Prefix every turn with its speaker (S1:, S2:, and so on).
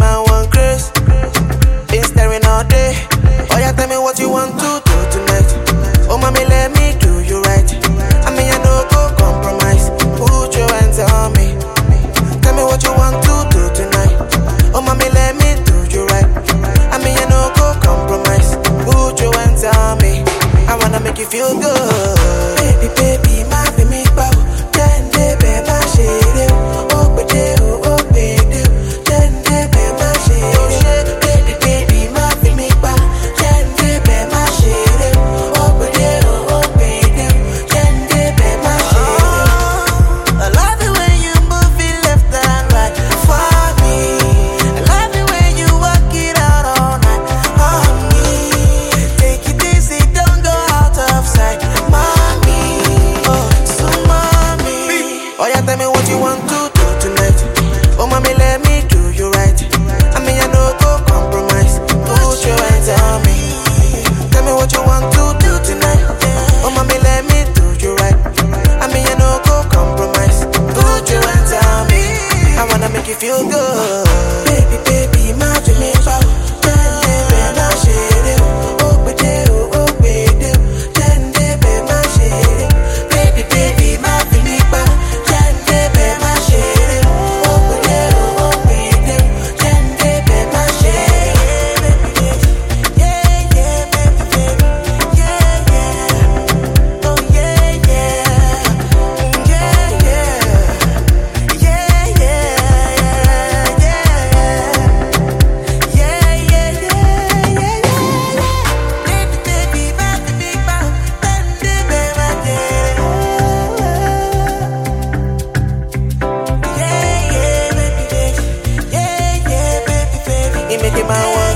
S1: man one craze. Been staring all day. Oh yeah, tell me what you want to do tonight. Oh mommy, let me do you right. I mean I no go compromise. Put your hands on me. Tell me what you want to do tonight. Oh mommy, let me do you right. I mean I no go compromise. Put your hands on me. I wanna make you feel good. Baby, baby, my baby, bow. Then baby, my shade. Oh, baby, oh, baby. Then baby, my shade. Baby, baby, my baby, bow. Then baby, my shade. Oh, baby, oh, baby. Then baby, my shade. I love it when you move it left and right for me. I love it when you walk it out all night on me. Take it easy, don't go out of sight, mommy. Oh, so mommy. Oh yeah, tell me what you want to do tonight. Oh mommy, let me do you right. I mean I no go compromise. Put your hands on me. Tell me what you want to do tonight. Oh mommy, let me do you right. I mean I no go compromise. Put your hands on me. I wanna make you feel good. Baby, baby, my dream bow. Then baby, my shade. Oh, baby, oh, baby. Then baby, my shade. Baby, baby, my dream bow. Then baby, my shade. Oh, baby, oh, baby. Then baby, my shade. Yeah, yeah, baby, baby. Yeah, yeah. Oh, yeah, yeah. Yeah, yeah. Yeah, yeah, yeah, yeah. Yeah, yeah, yeah, yeah. Baby, baby, my baby, bow. Then baby, my shade. Yeah, yeah, baby, baby. Yeah, yeah, baby, baby. You make it my one.